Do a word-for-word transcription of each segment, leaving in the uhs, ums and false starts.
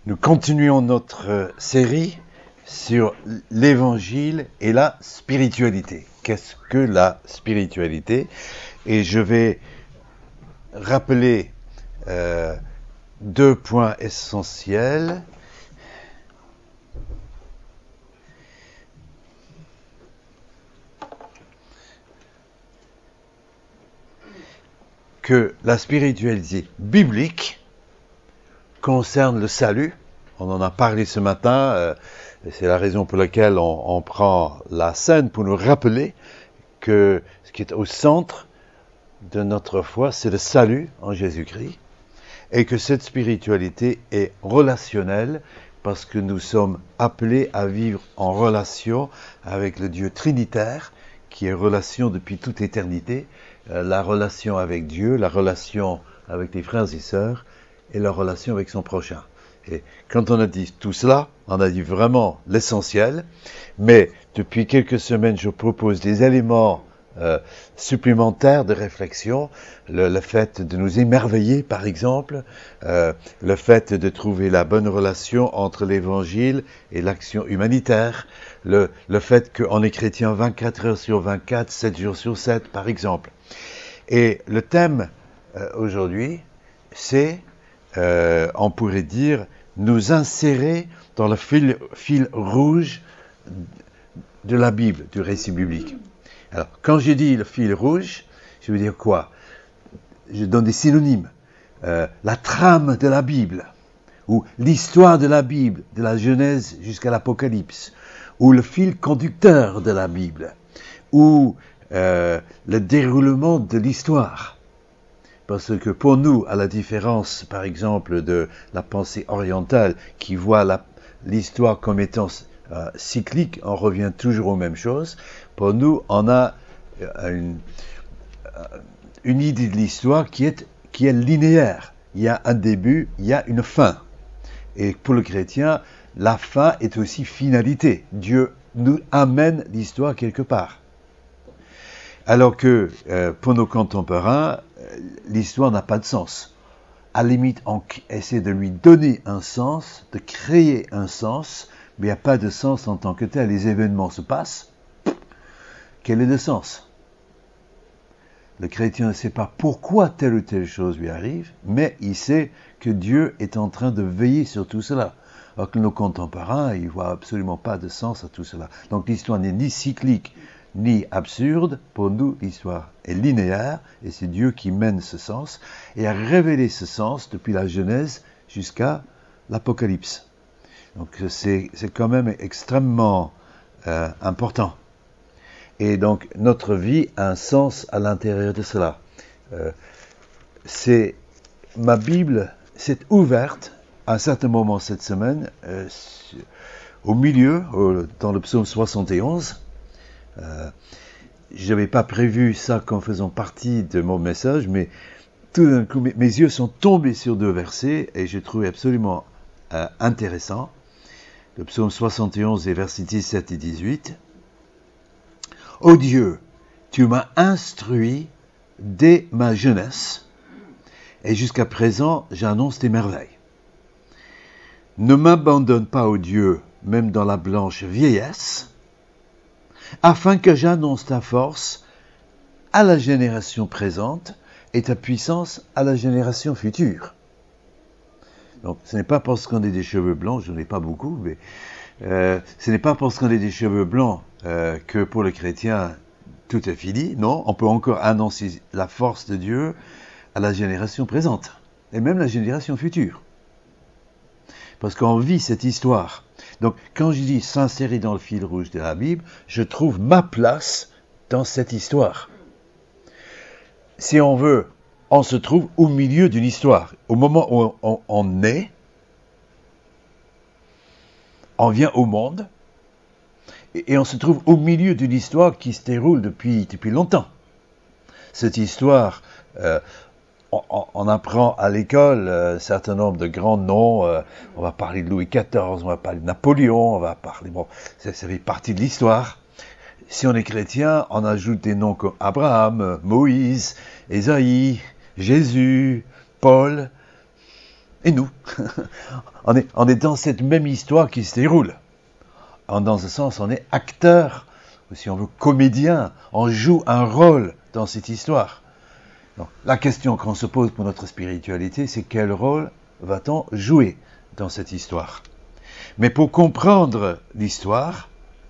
Nous continuons notre série sur l'évangile et la spiritualité. Qu'est-ce que la spiritualité? Et je vais rappeler euh, deux points essentiels. Que la spiritualité biblique concerne le salut. On en a parlé ce matin, euh, et c'est la raison pour laquelle on, on prend la scène pour nous rappeler que ce qui est au centre de notre foi, c'est le salut en Jésus-Christ, et que cette spiritualité est relationnelle parce que nous sommes appelés à vivre en relation avec le Dieu trinitaire, qui est relation depuis toute éternité, euh, la relation avec Dieu, la relation avec les frères et sœurs, et la relation avec son prochain. Et quand on a dit tout cela, on a dit vraiment l'essentiel, mais depuis quelques semaines, je propose des éléments euh, supplémentaires de réflexion, le, le fait de nous émerveiller, par exemple, euh, le fait de trouver la bonne relation entre l'évangile et l'action humanitaire, le, le fait qu'on est chrétien vingt-quatre heures sur vingt-quatre, sept jours sur sept, par exemple. Et le thème euh, aujourd'hui, c'est Euh, on pourrait dire, nous insérer dans le fil, fil rouge de la Bible, du récit biblique. Alors, quand je dis le fil rouge, je veux dire quoi? Je donne des synonymes. Euh, la trame de la Bible, ou l'histoire de la Bible, de la Genèse jusqu'à l'Apocalypse, ou le fil conducteur de la Bible, ou euh, le déroulement de l'histoire. Parce que pour nous, à la différence, par exemple, de la pensée orientale qui voit la, l'histoire comme étant euh, cyclique, on revient toujours aux mêmes choses. Pour nous, on a une, une idée de l'histoire qui est, qui est linéaire. Il y a un début, il y a une fin. Et pour le chrétien, la fin est aussi finalité. Dieu nous amène l'histoire quelque part. Alors que euh, pour nos contemporains, l'histoire n'a pas de sens. À la limite, on essaie de lui donner un sens, de créer un sens, mais il n'y a pas de sens en tant que tel. Les événements se passent. Quel est le sens? Le chrétien ne sait pas pourquoi telle ou telle chose lui arrive, mais il sait que Dieu est en train de veiller sur tout cela. Alors que nos contemporains, ils ne voient absolument pas de sens à tout cela. Donc l'histoire n'est ni cyclique, ni absurde. Pour nous, l'histoire est linéaire, et c'est Dieu qui mène ce sens, et a révélé ce sens depuis la Genèse jusqu'à l'Apocalypse. Donc c'est, c'est quand même extrêmement euh, important. Et donc notre vie a un sens à l'intérieur de cela. Euh, c'est, ma Bible s'est ouverte à un certain moment cette semaine, euh, au milieu, au, dans le psaume soixante et onze, Euh, je n'avais pas prévu ça comme faisant partie de mon message, mais tout d'un coup, mes, mes yeux sont tombés sur deux versets et j'ai trouvé absolument euh, intéressant. Le psaume soixante et onze, les versets dix-sept et dix-huit. « Ô Dieu, tu m'as instruit dès ma jeunesse, et jusqu'à présent, j'annonce tes merveilles. Ne m'abandonne pas, ô Dieu, même dans la blanche vieillesse, afin que j'annonce ta force à la génération présente et ta puissance à la génération future. » Donc, ce n'est pas parce qu'on a des cheveux blancs, je n'en ai pas beaucoup, mais euh, ce n'est pas parce qu'on a des cheveux blancs euh, que pour le chrétien, tout est fini. Non, on peut encore annoncer la force de Dieu à la génération présente et même la génération future. Parce qu'on vit cette histoire. Donc, quand je dis s'insérer dans le fil rouge de la Bible, je trouve ma place dans cette histoire. Si on veut, on se trouve au milieu d'une histoire. Au moment où on, on naît, on vient au monde, et, et on se trouve au milieu d'une histoire qui se déroule depuis, depuis longtemps. Cette histoire, euh, On, on apprend à l'école euh, un certain nombre de grands noms. Euh, on va parler de Louis quatorze, on va parler de Napoléon, on va parler... Bon, ça, ça fait partie de l'histoire. Si on est chrétien, on ajoute des noms comme Abraham, Moïse, Ésaïe, Jésus, Paul, et nous. on, est, on est dans cette même histoire qui se déroule. En, dans ce sens, on est acteur, ou si on veut comédien, on joue un rôle dans cette histoire. Donc, la question qu'on se pose pour notre spiritualité, c'est quel rôle va-t-on jouer dans cette histoire? Mais pour comprendre l'histoire,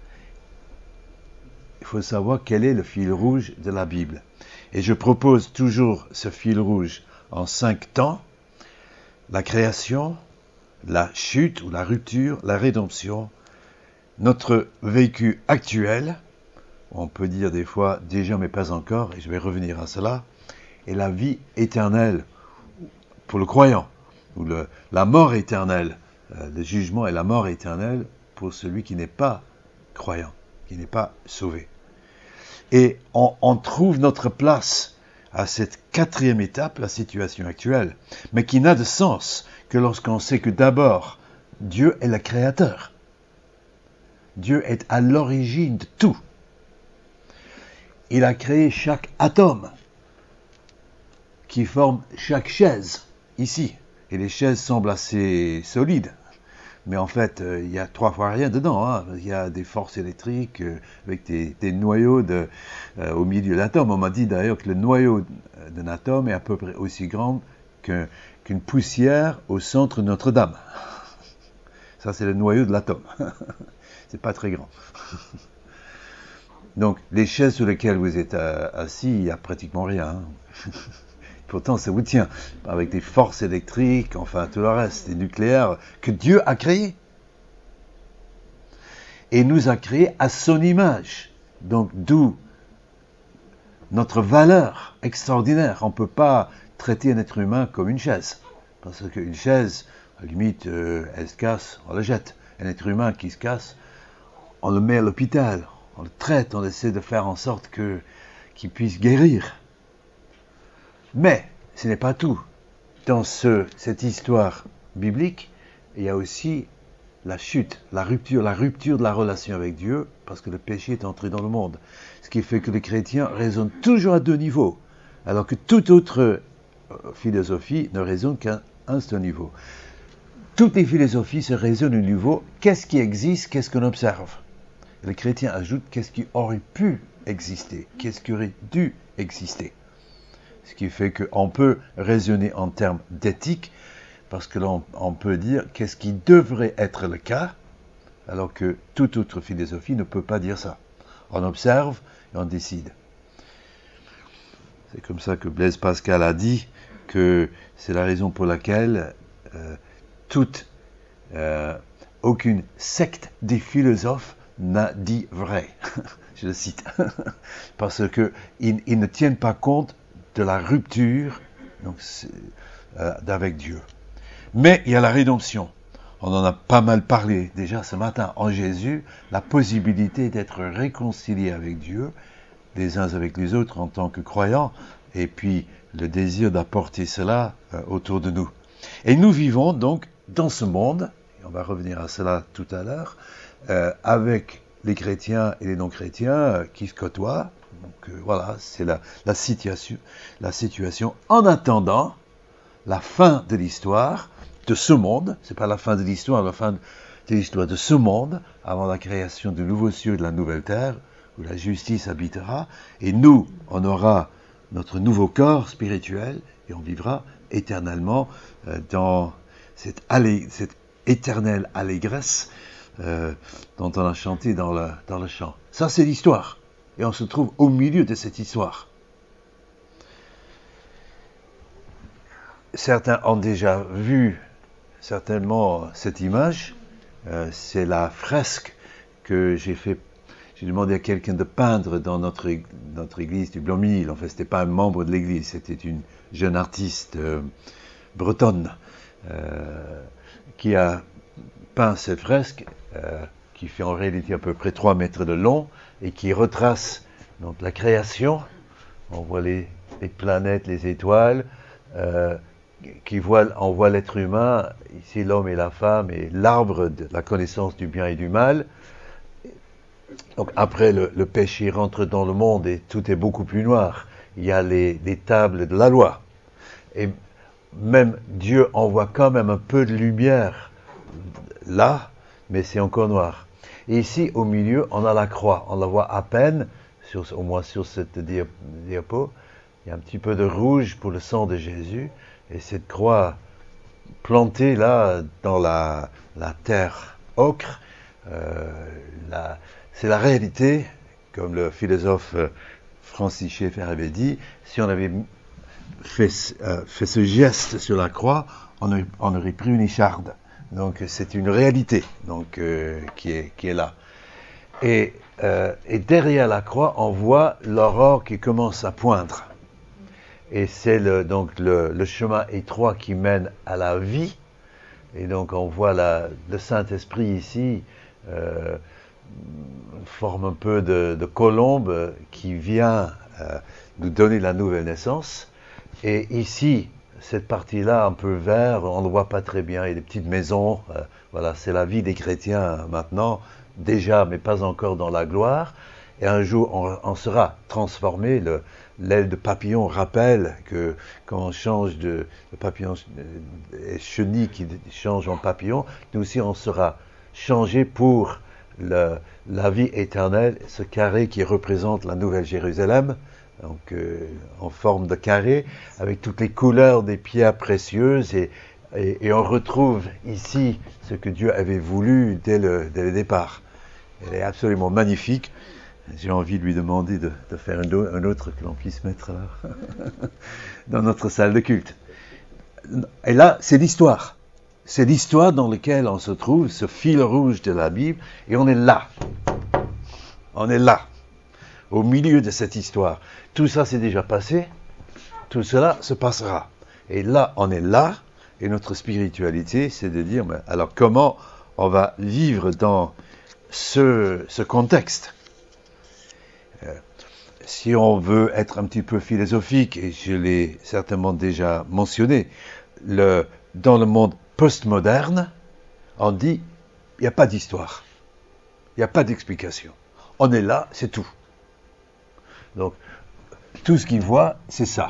il faut savoir quel est le fil rouge de la Bible. Et je propose toujours ce fil rouge en cinq temps: la création, la chute ou la rupture, la rédemption, notre vécu actuel, on peut dire des fois déjà mais pas encore, et je vais revenir à cela, et la vie éternelle pour le croyant, ou le, la mort éternelle, euh, le jugement et la mort éternelle pour celui qui n'est pas croyant, qui n'est pas sauvé. Et on, on trouve notre place à cette quatrième étape, la situation actuelle, mais qui n'a de sens que lorsqu'on sait que d'abord, Dieu est le créateur. Dieu est à l'origine de tout. Il a créé chaque atome qui forme chaque chaise, ici. Et les chaises semblent assez solides. Mais en fait, euh, il y a trois fois rien dedans. Hein. Il y a des forces électriques euh, avec des, des noyaux de, euh, au milieu de l'atome. On m'a dit d'ailleurs que le noyau d'un atome est à peu près aussi grand que, qu'une poussière au centre de Notre-Dame. Ça, c'est le noyau de l'atome. C'est pas très grand. Donc, les chaises sur lesquelles vous êtes euh, assis, il n'y a pratiquement rien. Hein. Pourtant, ça vous tient, avec des forces électriques, enfin tout le reste, des nucléaires, que Dieu a créés. Et nous a créés à son image. Donc, d'où notre valeur extraordinaire. On ne peut pas traiter un être humain comme une chaise. Parce qu'une chaise, à la limite, euh, elle se casse, on la jette. Un être humain qui se casse, on le met à l'hôpital, on le traite, on essaie de faire en sorte que, qu'il puisse guérir. Mais ce n'est pas tout. Dans ce, cette histoire biblique, il y a aussi la chute, la rupture, la rupture de la relation avec Dieu, parce que le péché est entré dans le monde. Ce qui fait que les chrétiens raisonnent toujours à deux niveaux, alors que toute autre philosophie ne raisonne qu'à un seul niveau. Toutes les philosophies se raisonnent au niveau qu'est-ce qui existe, qu'est-ce qu'on observe. Les chrétiens ajoutent qu'est-ce qui aurait pu exister, qu'est-ce qui aurait dû exister. Ce qui fait qu'on peut raisonner en termes d'éthique, parce que l'on on peut dire qu'est-ce qui devrait être le cas, alors que toute autre philosophie ne peut pas dire ça. On observe et on décide. C'est comme ça que Blaise Pascal a dit que c'est la raison pour laquelle euh, toute, euh, aucune secte des philosophes n'a dit vrai. Je le cite. Parce qu'ils ils ne tiennent pas compte de la rupture donc, euh, d'avec Dieu. Mais il y a la rédemption. On en a pas mal parlé déjà ce matin. En Jésus, la possibilité d'être réconcilié avec Dieu, les uns avec les autres en tant que croyants, et puis le désir d'apporter cela euh, autour de nous. Et nous vivons donc dans ce monde, et on va revenir à cela tout à l'heure, euh, avec les chrétiens et les non-chrétiens euh, qui se côtoient. Donc euh, voilà, c'est la, la, situation, la situation en attendant la fin de l'histoire de ce monde. C'est pas la fin de l'histoire, la fin de l'histoire de ce monde, avant la création du nouveau ciel et de la nouvelle terre, où la justice habitera. Et nous, on aura notre nouveau corps spirituel et on vivra éternellement euh, dans cette, allé, cette éternelle allégresse euh, dont on a chanté dans le, dans le chant. Ça, c'est l'histoire. Et on se trouve au milieu de cette histoire. Certains ont déjà vu certainement cette image. Euh, c'est la fresque que j'ai fait. J'ai demandé à quelqu'un de peindre dans notre, notre église du Blanc-Ménil. En fait, ce n'était pas un membre de l'église, c'était une jeune artiste euh, bretonne euh, qui a peint cette fresque euh, qui fait en réalité à peu près trois mètres de long et qui retrace donc, la création. On voit les, les planètes, les étoiles, euh, qui voit, on voit l'être humain, ici l'homme et la femme, et l'arbre de la connaissance du bien et du mal. Donc après, le, le péché rentre dans le monde et tout est beaucoup plus noir. Il y a les, les tables de la loi. Et même Dieu envoie quand même un peu de lumière là, mais c'est encore noir. Et ici, au milieu, on a la croix. On la voit à peine, sur, au moins sur cette diapo. Il y a un petit peu de rouge pour le sang de Jésus. Et cette croix plantée là, dans la, la terre ocre, euh, la, c'est la réalité, comme le philosophe Francis Schaeffer avait dit. Si on avait fait, euh, fait ce geste sur la croix, on aurait, on aurait pris une écharde. Donc c'est une réalité donc, euh, qui, est, qui est là. Et, euh, et derrière la croix, on voit l'aurore qui commence à poindre. Et c'est le, donc le, le chemin étroit qui mène à la vie. Et donc on voit la, le Saint-Esprit ici, euh, forme un peu de, de colombe qui vient euh, nous donner la nouvelle naissance. Et ici, cette partie-là, un peu vert, on ne le voit pas très bien, il y a des petites maisons, euh, voilà, c'est la vie des chrétiens maintenant, déjà, mais pas encore dans la gloire. Et un jour, on, on sera transformé. Le, l'aile de papillon rappelle que quand on change de, de papillon, euh, chenille qui change en papillon, nous aussi, on sera changé pour le, la vie éternelle, ce carré qui représente la Nouvelle Jérusalem. Donc euh, en forme de carré, avec toutes les couleurs des pierres précieuses, et, et, et on retrouve ici ce que Dieu avait voulu dès le, dès le départ. Elle est absolument magnifique. J'ai envie de lui demander de, de faire un, do, un autre que l'on puisse mettre là, dans notre salle de culte. Et là, c'est l'histoire. C'est l'histoire dans laquelle on se trouve, ce fil rouge de la Bible, et on est là. On est là. Au milieu de cette histoire. Tout ça s'est déjà passé, tout cela se passera. Et là, on est là, et notre spiritualité, c'est de dire, mais alors comment on va vivre dans ce, ce contexte? euh, Si on veut être un petit peu philosophique, et je l'ai certainement déjà mentionné, le, dans le monde postmoderne, on dit, il n'y a pas d'histoire, il n'y a pas d'explication. On est là, c'est tout. Donc, tout ce qu'il voit, c'est ça.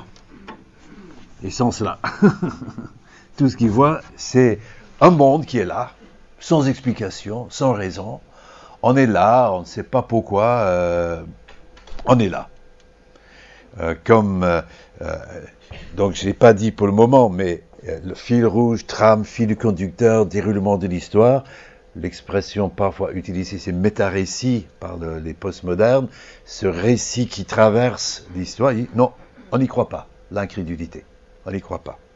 Et sans cela. Tout ce qu'il voit, c'est un monde qui est là, sans explication, sans raison. On est là, on ne sait pas pourquoi, euh, on est là. Euh, comme, euh, euh, donc je ne l'ai pas dit pour le moment, mais euh, le fil rouge, trame, fil conducteur, déroulement de l'histoire, l'expression parfois utilisée, c'est méta-récit par le, les postmodernes, ce récit qui traverse l'histoire. Non, on n'y croit pas, l'incrédulité. On n'y croit pas.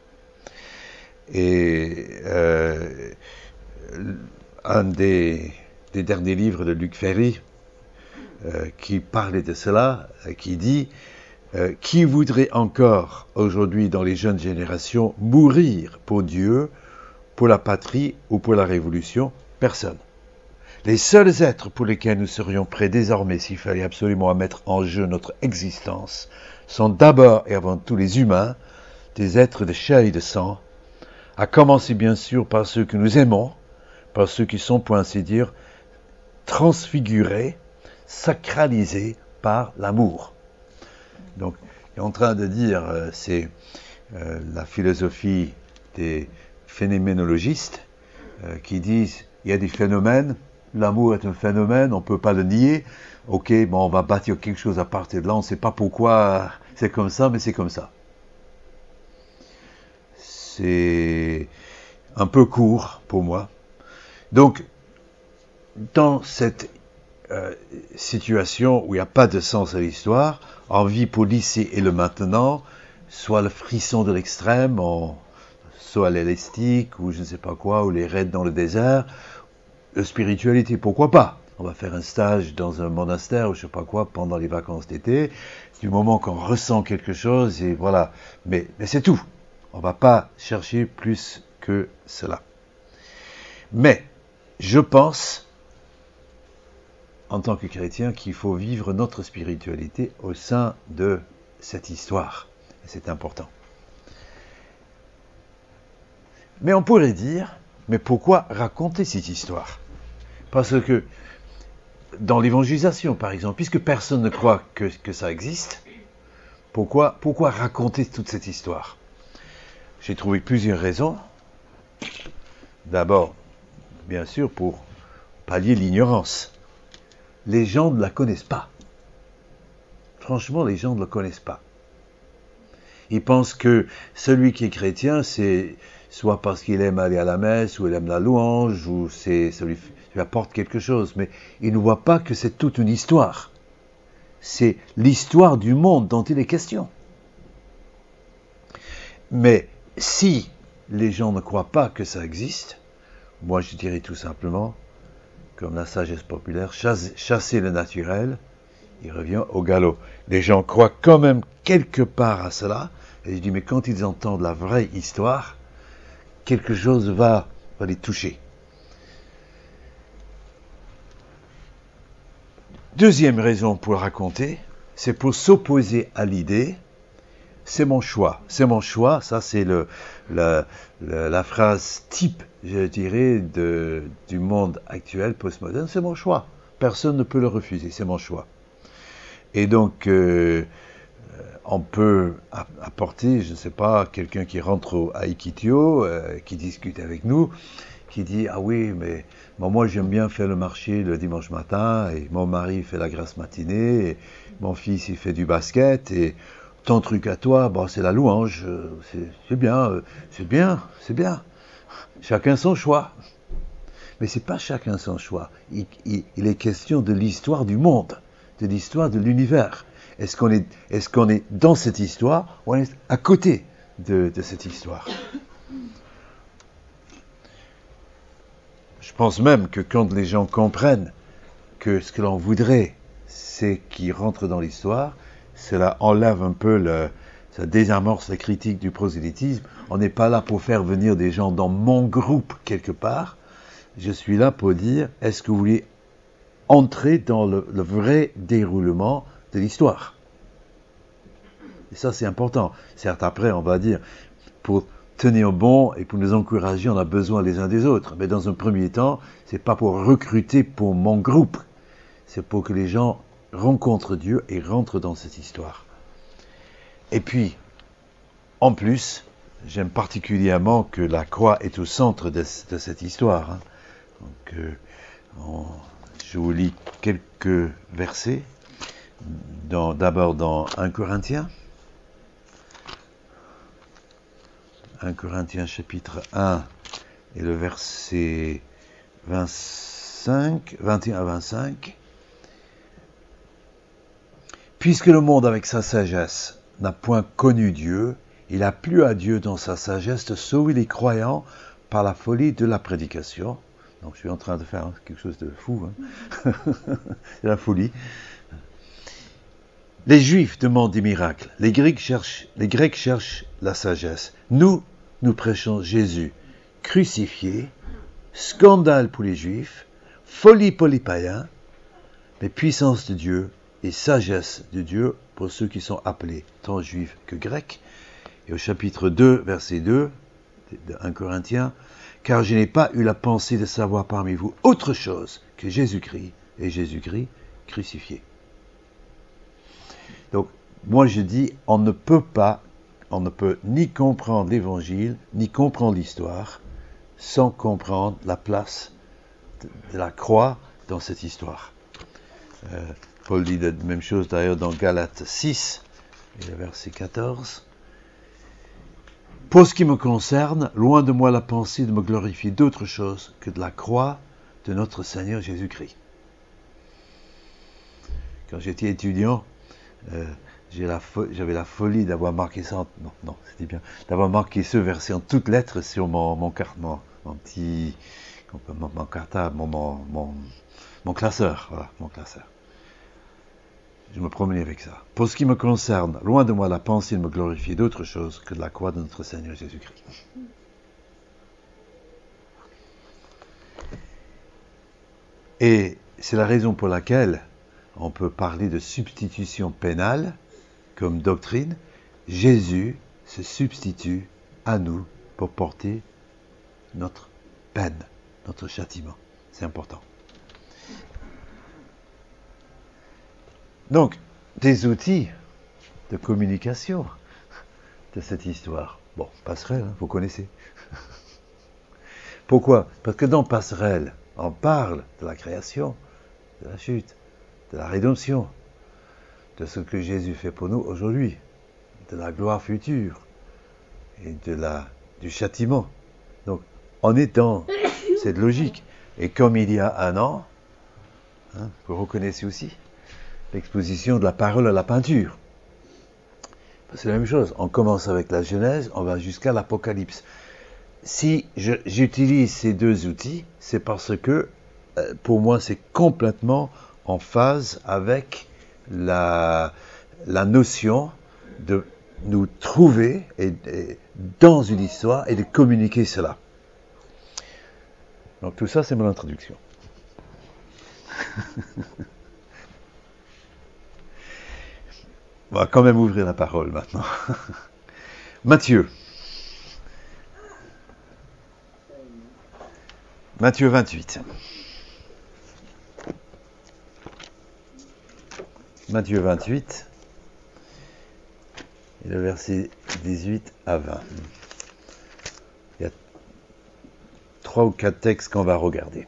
Et euh, un des, des derniers livres de Luc Ferry, euh, qui parlait de cela, euh, qui dit euh, « Qui voudrait encore, aujourd'hui, dans les jeunes générations, mourir pour Dieu, pour la patrie ou pour la révolution ? Personne. Les seuls êtres pour lesquels nous serions prêts désormais, s'il fallait absolument mettre en jeu notre existence, sont d'abord et avant tout les humains, des êtres de chair et de sang, à commencer bien sûr par ceux que nous aimons, par ceux qui sont, pour ainsi dire, transfigurés, sacralisés par l'amour. » Donc, il est en train de dire, euh, c'est euh, la philosophie des phénoménologistes euh, qui disent il y a des phénomènes, l'amour est un phénomène, on ne peut pas le nier. Ok, bon, on va bâtir quelque chose à partir de là, on ne sait pas pourquoi c'est comme ça, mais c'est comme ça. C'est un peu court pour moi. Donc, dans cette euh, situation où il n'y a pas de sens à l'histoire, on vit pour l'ici et le maintenant, soit le frisson de l'extrême, on, soit l'élastique, ou je ne sais pas quoi, ou les raids dans le désert. La spiritualité, pourquoi pas? On va faire un stage dans un monastère, ou je ne sais pas quoi, pendant les vacances d'été. C'est du moment qu'on ressent quelque chose, et voilà. Mais, mais c'est tout. On ne va pas chercher plus que cela. Mais, je pense, en tant que chrétien, qu'il faut vivre notre spiritualité au sein de cette histoire. Et c'est important. Mais on pourrait dire, mais pourquoi raconter cette histoire? Parce que dans l'évangélisation, par exemple, puisque personne ne croit que, que ça existe, pourquoi, pourquoi raconter toute cette histoire? J'ai trouvé plusieurs raisons. D'abord, bien sûr, pour pallier l'ignorance. Les gens ne la connaissent pas. Franchement, les gens ne la connaissent pas. Ils pensent que celui qui est chrétien, c'est soit parce qu'il aime aller à la messe, ou il aime la louange, ou c'est, ça lui, lui apporte quelque chose. Mais ils ne voient pas que c'est toute une histoire. C'est l'histoire du monde dont il est question. Mais si les gens ne croient pas que ça existe, moi je dirais tout simplement, comme la sagesse populaire, chasse, chasser le naturel, il revient au galop. Les gens croient quand même quelque part à cela, et je dis, mais quand ils entendent la vraie histoire, quelque chose va, va les toucher. Deuxième raison pour raconter, c'est pour s'opposer à l'idée, c'est mon choix. C'est mon choix, ça c'est le, le, le, la phrase type, je dirais, de, du monde actuel, postmoderne, c'est mon choix. Personne ne peut le refuser, c'est mon choix. Et donc, euh, on peut apporter, je ne sais pas, quelqu'un qui rentre au Aikitio, euh, qui discute avec nous, qui dit, ah oui, mais bon, moi j'aime bien faire le marché le dimanche matin, et mon mari fait la grasse matinée, et mon fils il fait du basket, et ton truc à toi, bon, c'est la louange, c'est, c'est bien, c'est bien, c'est bien. Chacun son choix. Mais c'est pas chacun son choix. Il, il, il est question de l'histoire du monde, de l'histoire de l'univers. Est-ce qu'on est, est-ce qu'on est dans cette histoire ou on est à côté de, de cette histoire? Je pense même que quand les gens comprennent que ce que l'on voudrait, c'est qu'ils rentrent dans l'histoire, cela enlève un peu le, ça désamorce la critique du prosélytisme. On n'est pas là pour faire venir des gens dans mon groupe quelque part. Je suis là pour dire, est-ce que vous voulez entrer dans le, le vrai déroulement de l'histoire? Et ça, c'est important. Certes, après, on va dire, pour tenir bon et pour nous encourager, on a besoin les uns des autres. Mais dans un premier temps, c'est pas pour recruter pour mon groupe. C'est pour que les gens rencontrent Dieu et rentrent dans cette histoire. Et puis, en plus, j'aime particulièrement que la croix est au centre de, de cette histoire. Hein. Donc, euh, on, je vous lis quelques versets. Dans, d'abord dans un Corinthiens. un Corinthiens chapitre un et le verset vingt-cinq, vingt et un à vingt-cinq. Puisque le monde avec sa sagesse n'a point connu Dieu, il a plu à Dieu dans sa sagesse de sauver les croyants par la folie de la prédication. Donc je suis en train de faire quelque chose de fou. Hein. C'est la folie. Les Juifs demandent des miracles. Les Grecs cherchent, les Grecs cherchent la sagesse. Nous, nous prêchons Jésus crucifié, scandale pour les Juifs, folie pour les païens, mais puissance de Dieu et sagesse de Dieu pour ceux qui sont appelés, tant Juifs que Grecs. Et au chapitre deux, verset deux, de un Corinthiens, car je n'ai pas eu la pensée de savoir parmi vous autre chose que Jésus-Christ et Jésus-Christ crucifié. Donc, moi je dis, on ne peut pas, on ne peut ni comprendre l'évangile, ni comprendre l'histoire, sans comprendre la place de, de la croix dans cette histoire. Euh, Paul dit la même chose d'ailleurs dans Galates six, et le verset quatorze. Pour ce qui me concerne, loin de moi la pensée de me glorifier d'autre chose que de la croix de notre Seigneur Jésus-Christ. Quand j'étais étudiant, Euh, j'ai la fo- j'avais la folie d'avoir marqué ça, en, non, non, c'était bien, d'avoir marqué ce verset en toutes lettres sur mon, mon, car, mon, mon petit, mon, mon cartable, mon, mon, mon, mon classeur, voilà, mon classeur. Je me promenais avec ça. Pour ce qui me concerne, loin de moi la pensée de me glorifier d'autre chose que de la croix de notre Seigneur Jésus-Christ. Et c'est la raison pour laquelle on peut parler de substitution pénale comme doctrine. Jésus se substitue à nous pour porter notre peine, notre châtiment. C'est important. Donc, des outils de communication de cette histoire. Bon, passerelle, hein, vous connaissez. Pourquoi? Parce que dans passerelle, on parle de la création, de la chute, de la rédemption, de ce que Jésus fait pour nous aujourd'hui, de la gloire future et de la, du châtiment. Donc, on est dans cette logique. Et comme il y a un an, hein, vous reconnaissez aussi l'exposition de la parole à la peinture. C'est la même chose. On commence avec la Genèse, on va jusqu'à l'Apocalypse. Si je, j'utilise ces deux outils, c'est parce que, euh, pour moi, c'est complètement en phase avec la, la notion de nous trouver et, et, dans une histoire et de communiquer cela. Donc tout ça, c'est mon introduction. On va quand même ouvrir la parole maintenant. Matthieu. Matthieu vingt-huit. Matthieu vingt-huit. Et le verset dix-huit à vingt. Il y a trois ou quatre textes qu'on va regarder.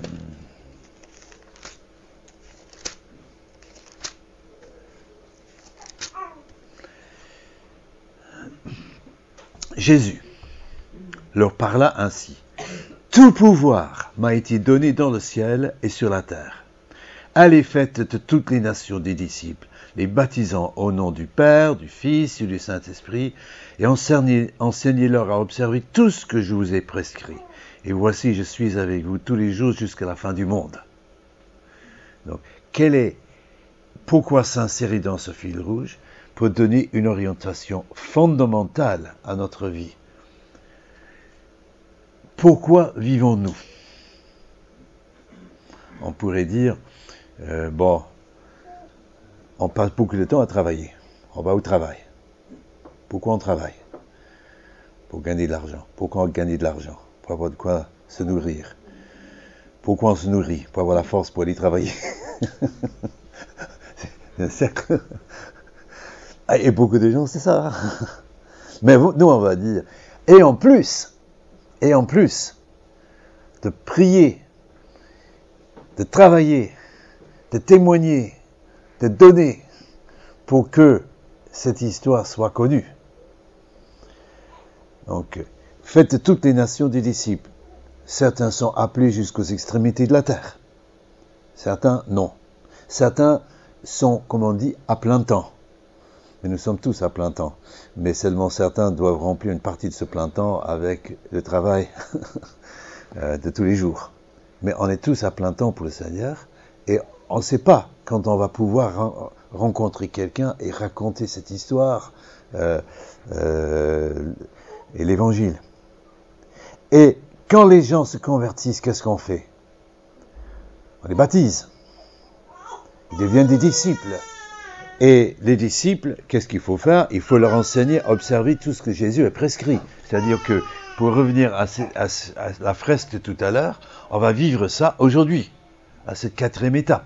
Jésus leur parla ainsi. Tout pouvoir m'a été donné dans le ciel et sur la terre. Allez, faites de toutes les nations des disciples, les baptisant au nom du Père, du Fils et du Saint-Esprit, et enseignez, enseignez-leur à observer tout ce que je vous ai prescrit. Et voici, je suis avec vous tous les jours jusqu'à la fin du monde. Donc, quel est, pourquoi s'insérer dans ce fil rouge? Pour donner une orientation fondamentale à notre vie. Pourquoi vivons-nous? On pourrait dire, euh, bon, on passe beaucoup de temps à travailler. On va au travail. Pourquoi on travaille? Pour gagner de l'argent. Pourquoi on gagne de l'argent? Pour avoir de quoi se nourrir. Pourquoi on se nourrit? Pour avoir la force pour aller travailler. C'est un cercle. Et beaucoup de gens, c'est ça. Mais nous, on va dire, et en plus, et en plus, de prier, de travailler, de témoigner, de donner, pour que cette histoire soit connue. Donc, faites de toutes les nations des disciples. Certains sont appelés jusqu'aux extrémités de la terre. Certains, non. Certains sont, comme on dit, à plein temps. Mais nous sommes tous à plein temps. Mais seulement certains doivent remplir une partie de ce plein temps avec le travail de tous les jours. Mais on est tous à plein temps pour le Seigneur. Et on ne sait pas quand on va pouvoir rencontrer quelqu'un et raconter cette histoire euh, euh, et l'Évangile. Et quand les gens se convertissent, qu'est-ce qu'on fait? On les baptise. Ils deviennent des disciples. Et les disciples, qu'est-ce qu'il faut faire? Il faut leur enseigner à observer tout ce que Jésus a prescrit. C'est-à-dire que, pour revenir à, ce, à, à la fresque de tout à l'heure, on va vivre ça aujourd'hui, à cette quatrième étape.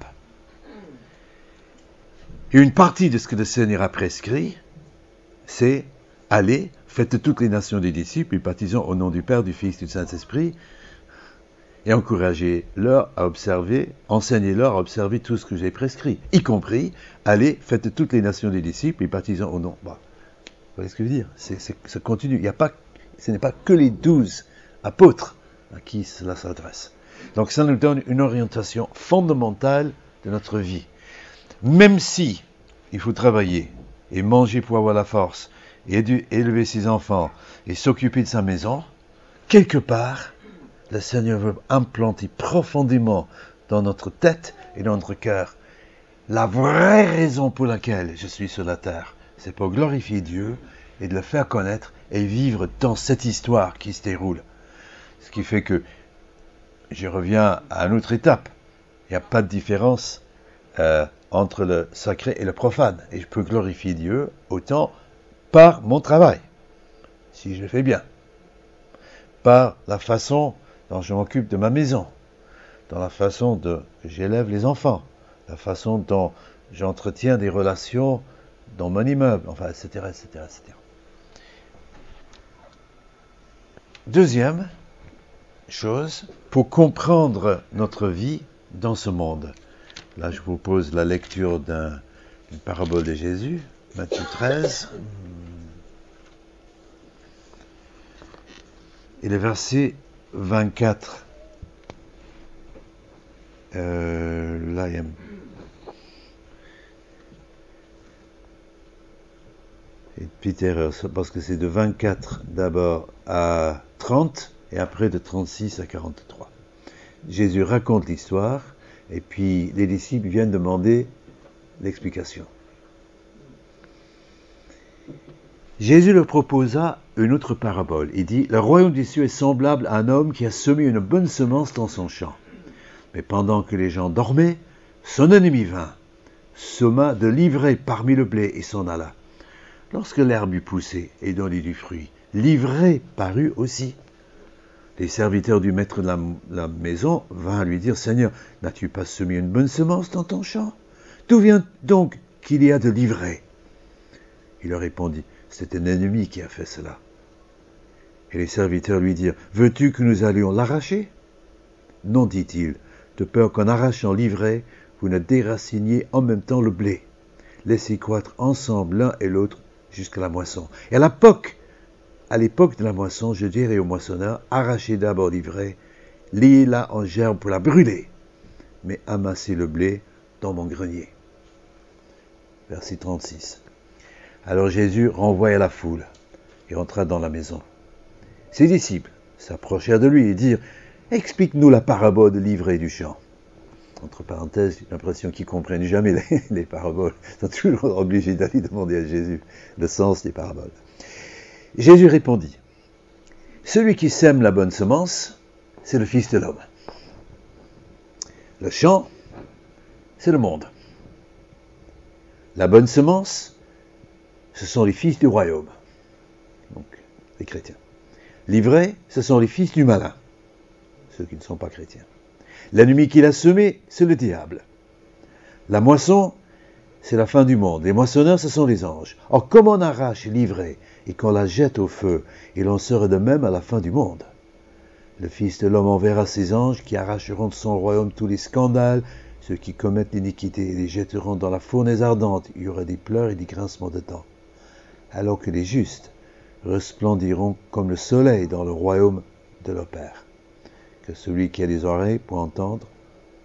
Et une partie de ce que le Seigneur a prescrit, c'est allez, faites de toutes les nations des disciples, et baptisons au nom du Père, du Fils et du Saint-Esprit, et encouragez-leur à observer, enseignez-leur à observer tout ce que j'ai prescrit, y compris, allez, faites de toutes les nations des disciples et baptisons au nom. Bon, vous voyez ce que je veux dire? c'est, c'est, Ça continue. Il y a pas, ce n'est pas que les douze apôtres à qui cela s'adresse. Donc ça nous donne une orientation fondamentale de notre vie. Même si il faut travailler et manger pour avoir la force, et élever ses enfants et s'occuper de sa maison, quelque part, le Seigneur veut implanter profondément dans notre tête et dans notre cœur la vraie raison pour laquelle je suis sur la terre. C'est pour glorifier Dieu et de le faire connaître et vivre dans cette histoire qui se déroule. Ce qui fait que je reviens à une autre étape. Il n'y a pas de différence euh, entre le sacré et le profane. Et je peux glorifier Dieu autant par mon travail, si je le fais bien, par la façon dont je m'occupe de ma maison, dans la façon dont j'élève les enfants, la façon dont j'entretiens des relations dans mon immeuble, enfin, et cetera, et cetera, et cetera. Deuxième chose, pour comprendre notre vie dans ce monde. Là, je vous propose la lecture d'un, d'une parabole de Jésus, Matthieu treize. Et le verset vingt-quatre. Euh, là, il y a une petite erreur, parce que c'est de vingt-quatre d'abord à trente, et après de trente-six à quarante-trois. Jésus raconte l'histoire, et puis les disciples viennent demander l'explication. Jésus leur proposa une autre parabole. Il dit, « Le royaume des cieux est semblable à un homme qui a semé une bonne semence dans son champ. Mais pendant que les gens dormaient, son ennemi vint, sema de l'ivraie parmi le blé et s'en alla. Lorsque l'herbe eut poussé et donné du fruit, l'ivraie parut aussi. Les serviteurs du maître de la, la maison vinrent lui dire, « Seigneur, n'as-tu pas semé une bonne semence dans ton champ? D'où vient donc qu'il y a de l'ivraie ?» Il leur répondit, « C'est un ennemi qui a fait cela. » Et les serviteurs lui dirent, « Veux-tu que nous allions l'arracher? » Non, dit-il, de peur qu'en arrachant l'ivraie, vous ne déraciniez en même temps le blé. Laissez croître ensemble l'un et l'autre jusqu'à la moisson. Et à l'époque, à l'époque de la moisson, je dirai aux moissonneurs, arrachez d'abord l'ivraie, liez-la en gerbe pour la brûler, mais amassez le blé dans mon grenier. Verset trente-six. Alors Jésus renvoya la foule et entra dans la maison. Ses disciples s'approchèrent de lui et dirent, « Explique-nous la parabole de l'ivraie du champ. » Entre parenthèses, j'ai l'impression qu'ils ne comprennent jamais les, les paraboles. Ils sont toujours obligés d'aller demander à Jésus le sens des paraboles. Jésus répondit, « Celui qui sème la bonne semence, c'est le Fils de l'homme. Le champ, c'est le monde. La bonne semence, ce sont les fils du royaume, donc les chrétiens. L'ivraie, ce sont les fils du malin, ceux qui ne sont pas chrétiens. L'ennemi qui l'a semé, c'est le diable. La moisson, c'est la fin du monde. Les moissonneurs, ce sont les anges. Or, comme on arrache l'ivraie et qu'on la jette au feu, il en sera de même à la fin du monde. Le Fils de l'homme enverra ses anges qui arracheront de son royaume tous les scandales, ceux qui commettent l'iniquité, et les jetteront dans la fournaise ardente. Il y aura des pleurs et des grincements de dents. Alors que les justes resplendiront comme le soleil dans le royaume de leur Père. Que celui qui a des oreilles pour entendre, entende. »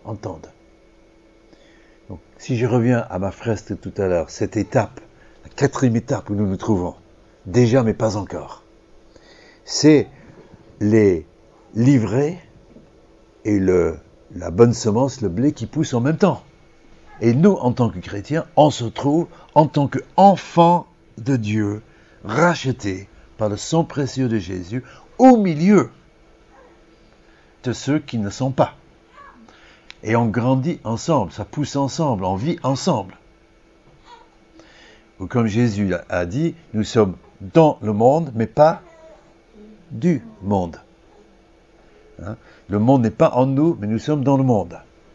Donc, si je reviens à ma fresque tout à l'heure, cette étape, la quatrième étape où nous nous trouvons, déjà mais pas encore, c'est les l'ivraie et le, la bonne semence, le blé qui poussent en même temps. Et nous, en tant que chrétiens, on se trouve en tant qu'enfants de Dieu, rachetés par le sang précieux de Jésus, au milieu de ceux qui ne sont pas. Et on grandit ensemble, ça pousse ensemble, on vit ensemble. Ou comme Jésus a dit, nous sommes dans le monde, mais pas du monde. Hein? Le monde n'est pas en nous, mais nous sommes dans le monde.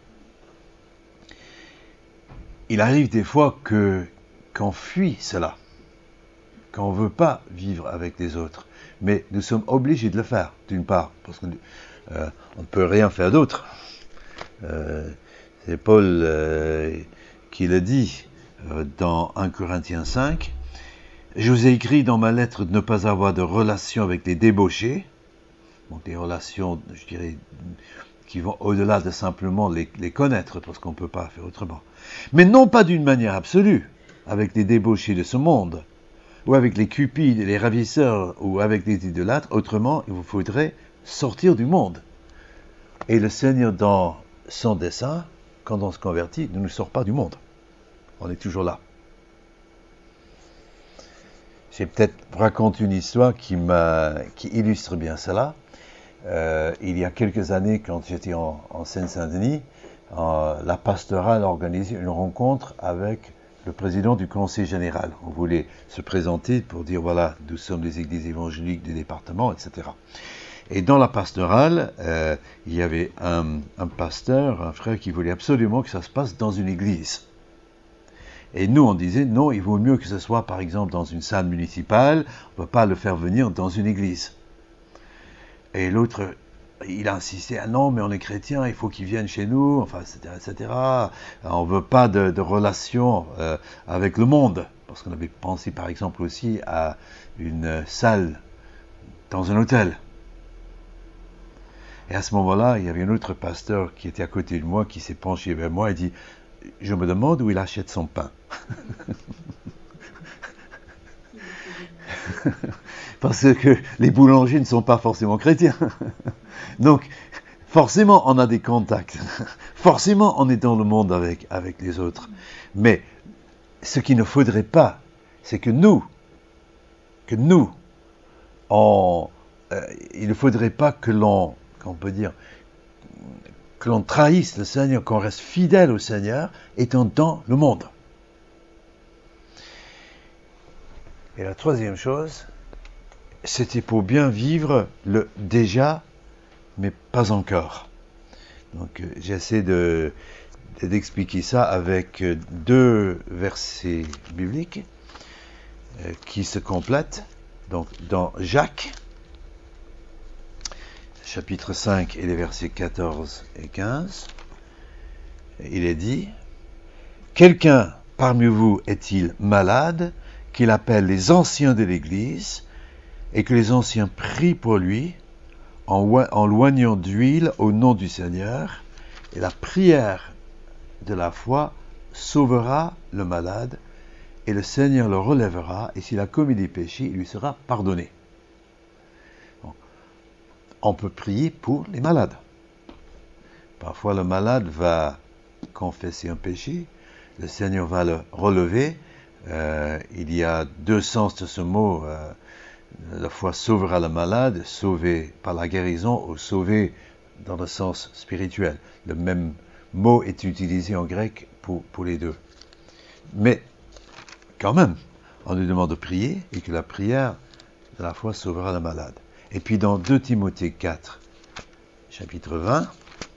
Il arrive des fois que, qu'on fuit cela, qu'on ne veut pas vivre avec les autres. Mais nous sommes obligés de le faire, d'une part, parce qu'on euh, ne peut rien faire d'autre. Euh, c'est Paul euh, qui le dit euh, dans un Corinthiens cinq. « Je vous ai écrit dans ma lettre de ne pas avoir de relations avec les débauchés. » Donc des relations, je dirais, qui vont au-delà de simplement les, les connaître, parce qu'on ne peut pas faire autrement. Mais non pas d'une manière absolue, avec les débauchés de ce monde, ou avec les cupides, les ravisseurs, ou avec les idolâtres. Autrement, il vous faudrait sortir du monde. Et le Seigneur, dans son dessein, quand on se convertit, ne nous sort pas du monde. On est toujours là. J'ai peut-être raconté une histoire qui, m'a, qui illustre bien cela. Euh, il y a quelques années, quand j'étais en, en Seine-Saint-Denis, euh, la pastorale a organisé une rencontre avec le président du conseil général. On voulait se présenter pour dire, voilà, nous sommes des églises évangéliques du département, et cetera. Et dans la pastorale, euh, il y avait un, un pasteur, un frère qui voulait absolument que ça se passe dans une église. Et nous, on disait, non, il vaut mieux que ce soit, par exemple, dans une salle municipale, on ne peut pas le faire venir dans une église. Et l'autre, il a insisté, ah non, mais on est chrétien, il faut qu'ils viennent chez nous, enfin, et cetera, et cetera. On ne veut pas de, de relation euh, avec le monde. Parce qu'on avait pensé, par exemple, aussi à une salle dans un hôtel. Et à ce moment-là, il y avait un autre pasteur qui était à côté de moi, qui s'est penché vers moi et dit, je me demande où il achète son pain. Parce que les boulangers ne sont pas forcément chrétiens. Donc, forcément, on a des contacts. Forcément, on est dans le monde avec, avec les autres. Mais ce qu'il ne faudrait pas, c'est que nous, que nous, on, euh, il ne faudrait pas que l'on, qu'on peut dire, que l'on trahisse le Seigneur, qu'on reste fidèle au Seigneur, étant dans le monde. Et la troisième chose, c'était pour bien vivre le déjà, mais pas encore. Donc euh, j'essaie de, d'expliquer ça avec deux versets bibliques euh, qui se complètent. Donc dans Jacques, chapitre cinq et les versets quatorze et quinze, il est dit, « Quelqu'un parmi vous est-il malade, qu'il appelle les anciens de l'Église, et que les anciens prient pour lui, en, en loignant d'huile au nom du Seigneur, et la prière de la foi sauvera le malade, et le Seigneur le relèvera, et s'il a commis des péchés, il lui sera pardonné. » Bon. On peut prier pour les malades. Parfois, le malade va confesser un péché, le Seigneur va le relever. Euh, il y a deux sens de ce mot. Euh, la foi sauvera le malade, sauver par la guérison ou sauver dans le sens spirituel. Le même mot est utilisé en grec pour, pour les deux. Mais, quand même, on nous demande de prier et que la prière de la foi sauvera le malade. Et puis dans deux Timothée quatre, chapitre vingt,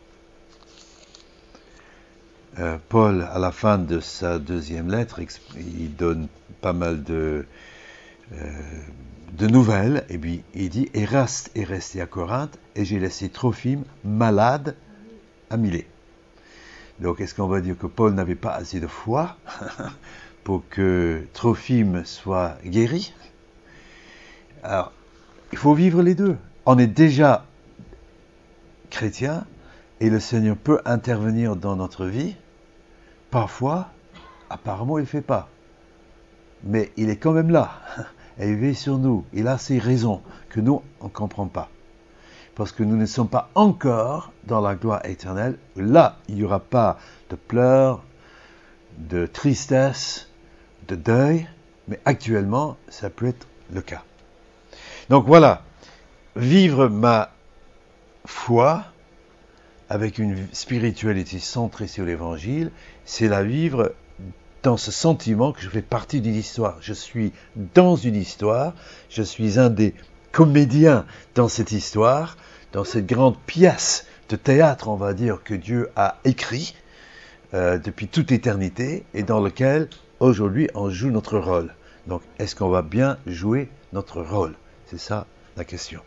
euh, Paul, à la fin de sa deuxième lettre, il donne pas mal de, euh, de nouvelles, et puis il dit « Eraste est resté à Corinthe, et j'ai laissé Trophime malade à Milet. » Donc est-ce qu'on va dire que Paul n'avait pas assez de foi pour que Trophime soit guéri? Alors, il faut vivre les deux. On est déjà chrétien et le Seigneur peut intervenir dans notre vie. Parfois, apparemment, il ne fait pas. Mais il est quand même là. Et il veille sur nous. Il a ses raisons que nous, on ne comprend pas. Parce que nous ne sommes pas encore dans la gloire éternelle. Là, il n'y aura pas de pleurs, de tristesse, de deuil. Mais actuellement, ça peut être le cas. Donc voilà, vivre ma foi avec une spiritualité centrée sur l'Évangile, c'est la vivre dans ce sentiment que je fais partie d'une histoire. Je suis dans une histoire, je suis un des comédiens dans cette histoire, dans cette grande pièce de théâtre, on va dire, que Dieu a écrit euh, depuis toute éternité et dans lequel, aujourd'hui, on joue notre rôle. Donc, est-ce qu'on va bien jouer notre rôle ? C'est ça la question.